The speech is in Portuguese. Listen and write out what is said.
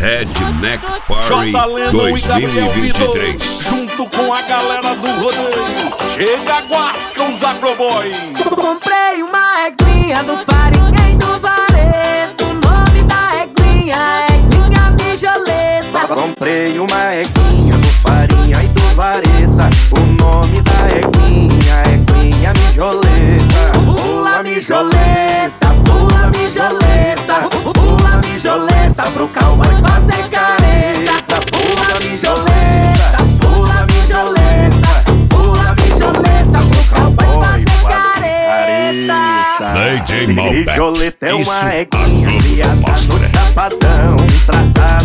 Redneck Party J. Lennon e Gabriel Vitor, 2023. junto com a galera do rodeio. Chega, guasca os agroboy. Comprei uma eguinha do Farinha e do Vareto. O nome da eguinha é Eguinha Mijoleta. Comprei uma eguinha do Farinha e do Vareta. O nome da eguinha é Eguinha Mijoleta. Pula mijoleta, pula mijoleta, pula mijoleta pro cowboy fazer careta. Pula mijoleta, pula mijoleta, pula mijoleta pro cowboy fazer careta. DJ Malbec. Mijoleta é Isso uma a eguinha tudo criada no mostra. Chapadão, tratada